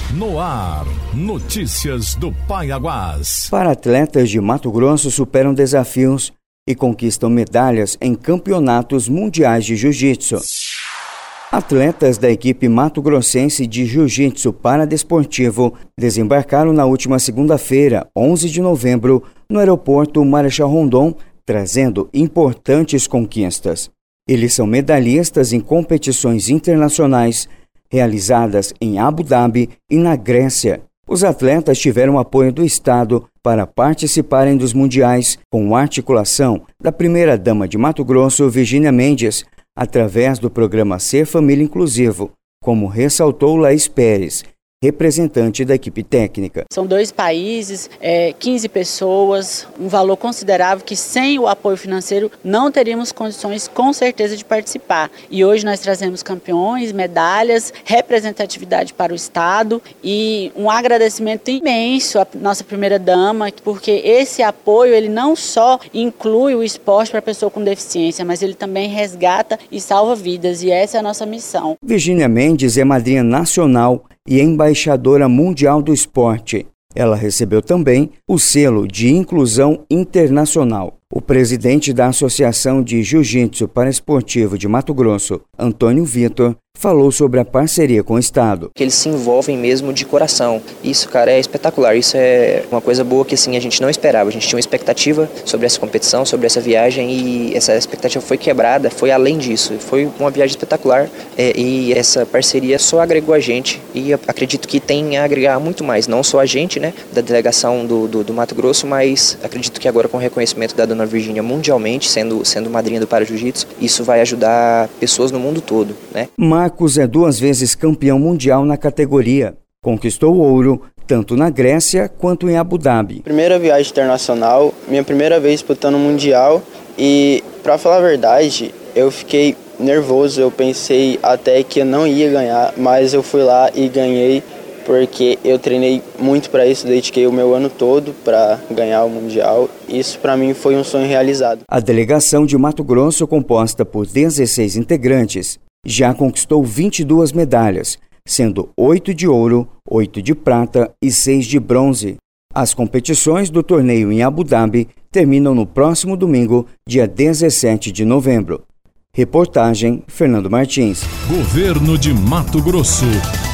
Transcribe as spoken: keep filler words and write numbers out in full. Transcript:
No ar, notícias do Paiaguás. Para atletas de Mato Grosso superam desafios e conquistam medalhas em campeonatos mundiais de jiu-jitsu. Atletas da equipe mato-grossense de jiu-jitsu paradesportivo desembarcaram na última segunda-feira, onze de novembro, no aeroporto Marechal Rondon, trazendo importantes conquistas. Eles são medalhistas em competições internacionais realizadas em Abu Dhabi e na Grécia. Os atletas tiveram apoio do Estado para participarem dos mundiais com articulação da primeira-dama de Mato Grosso, Virgínia Mendes, através do programa Ser Família Inclusivo, como ressaltou Laís Pérez, representante da equipe técnica. São dois países, é, quinze pessoas, um valor considerável que sem o apoio financeiro não teríamos condições com certeza de participar. E hoje nós trazemos campeões, medalhas, representatividade para o Estado e um agradecimento imenso à nossa primeira-dama, porque esse apoio ele não só inclui o esporte para a pessoa com deficiência, mas ele também resgata e salva vidas, e essa é a nossa missão. Virgínia Mendes é madrinha nacional e embaixadora mundial do esporte. Ela recebeu também o selo de Inclusão Internacional. O presidente da Associação de Jiu-Jitsu Paraesportivo de Mato Grosso, Antônio Vitor, falou sobre a parceria com o Estado. Que eles se envolvem mesmo de coração. Isso, cara, é espetacular. Isso é uma coisa boa que assim, a gente não esperava. A gente tinha uma expectativa sobre essa competição, sobre essa viagem, e essa expectativa foi quebrada, foi além disso. Foi uma viagem espetacular, é, e essa parceria só agregou a gente, e acredito que tem a agregar muito mais. Não só a gente, né, da delegação do, do, do Mato Grosso, mas acredito que agora com o reconhecimento da dona Virgínia mundialmente, sendo, sendo madrinha do Para Jiu-Jitsu, isso vai ajudar pessoas no mundo todo, né? Marcos é duas vezes campeão mundial na categoria. Conquistou ouro tanto na Grécia quanto em Abu Dhabi. Primeira viagem internacional, minha primeira vez disputando o mundial, e para falar a verdade, eu fiquei nervoso, eu pensei até que eu não ia ganhar, mas eu fui lá e ganhei, porque eu treinei muito para isso, dediquei o meu ano todo para ganhar o Mundial. Isso para mim foi um sonho realizado. A delegação de Mato Grosso, composta por dezesseis integrantes, já conquistou vinte e duas medalhas, sendo oito de ouro, oito de prata e seis de bronze. As competições do torneio em Abu Dhabi terminam no próximo domingo, dia dezessete de novembro. Reportagem Fernando Martins. Governo de Mato Grosso.